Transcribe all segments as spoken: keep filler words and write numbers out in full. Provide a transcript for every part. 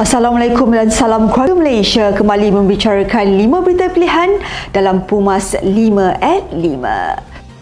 Assalamualaikum dan salam keluarga Malaysia. Kembali membicarakan lima berita pilihan dalam Pumas lima at lima.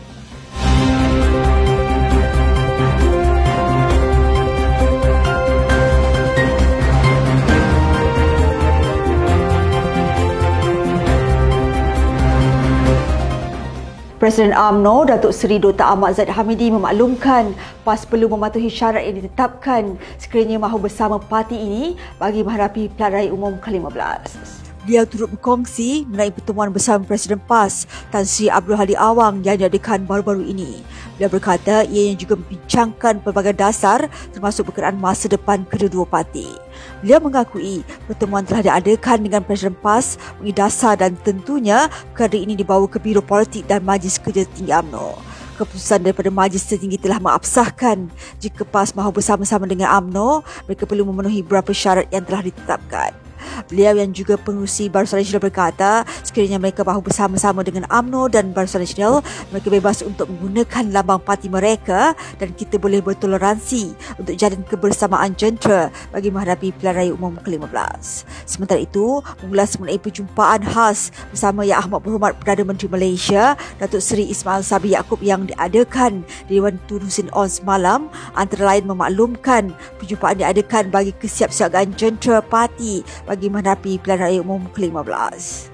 Presiden U M N O Datuk Seri Doktor Ahmad Zahid Hamidi memaklumkan PAS perlu mematuhi syarat yang ditetapkan sekiranya mahu bersama parti ini bagi menghadapi Pilihan Raya Umum ke lima belas. Beliau turut berkongsi mengenai pertemuan bersama Presiden PAS Tan Sri Abdul Hadi Awang yang diadakan baru-baru ini. Beliau berkata ia juga membincangkan pelbagai dasar termasuk berkenaan masa depan kedua-dua parti. Beliau mengakui pertemuan telah diadakan dengan Presiden PAS mengenai dasar dan tentunya perkara ini dibawa ke Biro Politik dan Majlis Kerja Tinggi U M N O. Keputusan daripada Majlis Tertinggi telah mengabsahkan jika PAS mahu bersama-sama dengan U M N O, mereka perlu memenuhi beberapa syarat yang telah ditetapkan. Beliau yang juga pengurusi Barisan Nasional berkata sekiranya mereka mahu bersama-sama dengan U M N O dan Barisan Nasional, mereka bebas untuk menggunakan lambang parti mereka dan kita boleh bertoleransi untuk jalin kebersamaan jentera bagi menghadapi Pilihan Raya Umum ke lima belas. Sementara itu, mengulas mengenai perjumpaan khas bersama Yang Amat Berhormat Perdana Menteri Malaysia Datuk Seri Ismail Sabri Yaakob yang diadakan di Dewan Turusin On semalam, antara lain memaklumkan perjumpaan diadakan bagi kesiapsiagaan jentera parti bagi menghadapi Pilihan Raya Umum ke lima belas.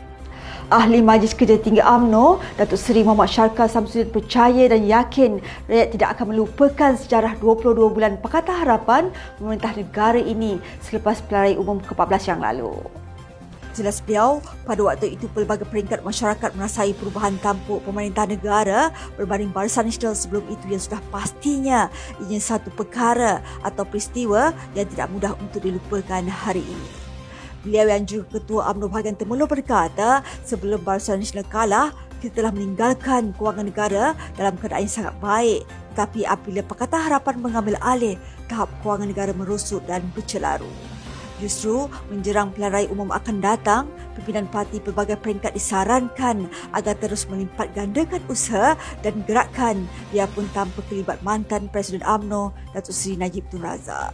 Ahli Majlis Kerja Tinggi U M N O, Datuk Seri Muhammad Syarkar Samsudin percaya dan yakin rakyat tidak akan melupakan sejarah dua puluh dua bulan Pakatan Harapan memerintah negara ini selepas Pilihan Raya Umum ke empat belas yang lalu. Jelas beliau, pada waktu itu pelbagai peringkat masyarakat merasai perubahan tampuk pemerintah negara berbanding Barisan Nasional sebelum itu yang sudah pastinya ianya satu perkara atau peristiwa yang tidak mudah untuk dilupakan hari ini. Beliau yang juga Ketua U M N O Bahagian Temerloh berkata, sebelum Barisan Nasional kalah, kita telah meninggalkan kewangan negara dalam keadaan yang sangat baik. Tetapi apabila Pakatan Harapan mengambil alih, tahap kewangan negara merosot dan bercelaru. Justru menjerang Pilihan Raya Umum akan datang, pimpinan parti pelbagai peringkat disarankan agar terus melipat gandakan usaha dan gerakan biarpun tanpa kelibat mantan Presiden U M N O Datuk Seri Najib Tun Razak.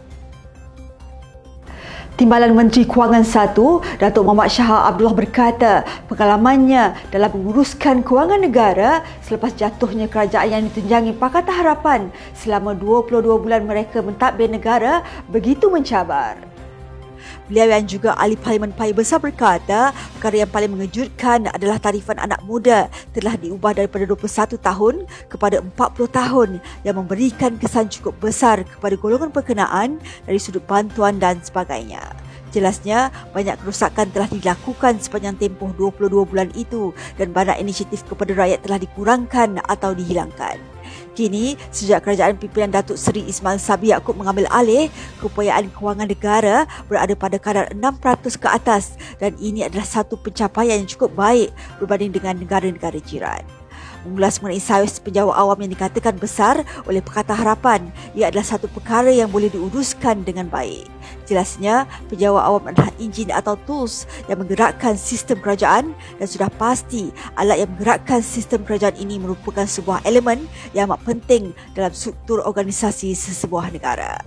Timbalan Menteri Kewangan satu, Datuk Muhammad Shah Abdullah berkata pengalamannya dalam menguruskan kewangan negara selepas jatuhnya kerajaan yang ditunjangi Pakatan Harapan selama dua puluh dua bulan mereka mentadbir negara begitu mencabar. Beliau yang juga ahli Parlimen Paya Besar berkata perkara yang paling mengejutkan adalah tarifan anak muda telah diubah daripada dua puluh satu tahun kepada empat puluh tahun yang memberikan kesan cukup besar kepada golongan berkenaan dari sudut bantuan dan sebagainya. Jelasnya, banyak kerosakan telah dilakukan sepanjang tempoh dua puluh dua bulan itu dan banyak inisiatif kepada rakyat telah dikurangkan atau dihilangkan. Kini, sejak kerajaan pimpinan Datuk Seri Ismail Sabri Yaakob mengambil alih, keupayaan kewangan negara berada pada kadar enam peratus ke atas dan ini adalah satu pencapaian yang cukup baik berbanding dengan negara-negara jiran. Mengulas mengenai saiz penjawat awam yang dikatakan besar oleh Pakatan Harapan, ia adalah satu perkara yang boleh diuruskan dengan baik. Jelasnya, penjawat awam adalah enjin atau tools yang menggerakkan sistem kerajaan dan sudah pasti alat yang menggerakkan sistem kerajaan ini merupakan sebuah elemen yang amat penting dalam struktur organisasi sesebuah negara.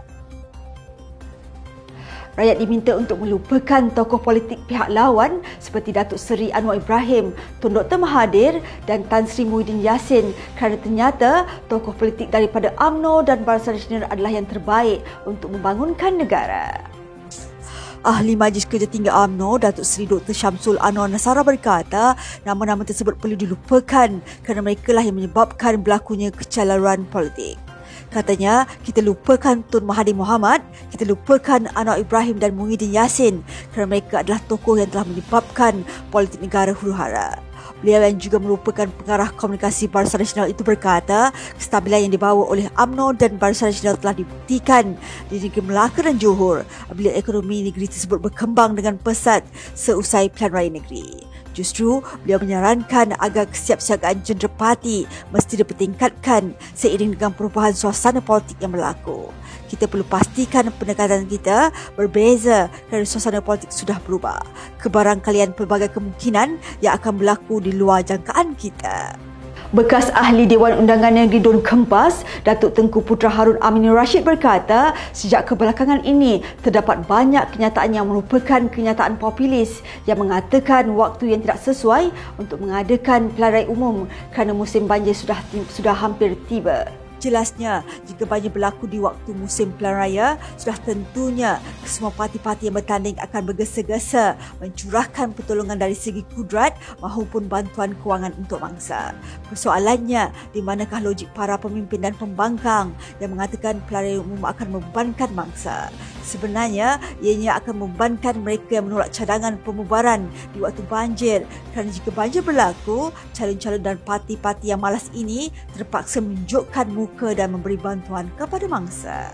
Rakyat diminta untuk melupakan tokoh politik pihak lawan seperti Datuk Seri Anwar Ibrahim, Tun Doktor Mahathir dan Tan Sri Muhyiddin Yassin kerana ternyata tokoh politik daripada U M N O dan Barisan Nasional adalah yang terbaik untuk membangunkan negara. Ahli Majlis Kerja Tinggi U M N O, Datuk Seri Doktor Syamsul Anwar Nasara berkata nama-nama tersebut perlu dilupakan kerana mereka lah yang menyebabkan berlakunya kecelaruan politik. Katanya, kita lupakan Tun Mahathir Mohamad, kita lupakan Anwar Ibrahim dan Muhyiddin Yassin kerana mereka adalah tokoh yang telah menyebabkan politik negara huru-hara. Beliau yang juga merupakan pengarah komunikasi Barisan Nasional itu berkata, kestabilan yang dibawa oleh U M N O dan Barisan Nasional telah dibuktikan di negeri Melaka dan Johor apabila ekonomi negeri tersebut berkembang dengan pesat seusai Pilihan Raya Negeri. Justru, beliau menyarankan agar kesiapsiagaan jentera parti mesti dipertingkatkan seiring dengan perubahan suasana politik yang berlaku. Kita perlu pastikan pendekatan kita berbeza kerana suasana politik sudah berubah. Kebarangkalian pelbagai kemungkinan yang akan berlaku di luar jangkaan kita. Bekas Ahli Dewan Undangan Negeri Don Kempas, Datuk Tengku Putra Harun Aminur Rashid berkata, sejak kebelakangan ini terdapat banyak kenyataan yang merupakan kenyataan populis yang mengatakan waktu yang tidak sesuai untuk mengadakan pelarai umum kerana musim banjir sudah sudah hampir tiba. Jelasnya, jika banjir berlaku di waktu musim pilihan raya, sudah tentunya semua parti-parti yang bertanding akan bergesa-gesa mencurahkan pertolongan dari segi kudrat maupun bantuan kewangan untuk mangsa. Persoalannya, di manakah logik para pemimpin dan pembangkang yang mengatakan pilihan raya umum akan membebankan mangsa? Sebenarnya, ianya akan membebankan mereka yang menolak cadangan pemubaran di waktu banjir, kerana jika banjir berlaku, calon-calon dan parti-parti yang malas ini terpaksa menunjukkan muka dan memberi bantuan kepada mangsa.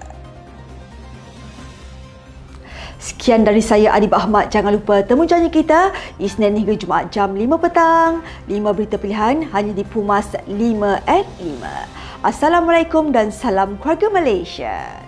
Sekian dari saya, Adib Ahmad. Jangan lupa temu janji kita Isnin hingga Jumaat jam lima petang. lima berita pilihan hanya di Pumas lima at lima. Assalamualaikum dan salam keluarga Malaysia.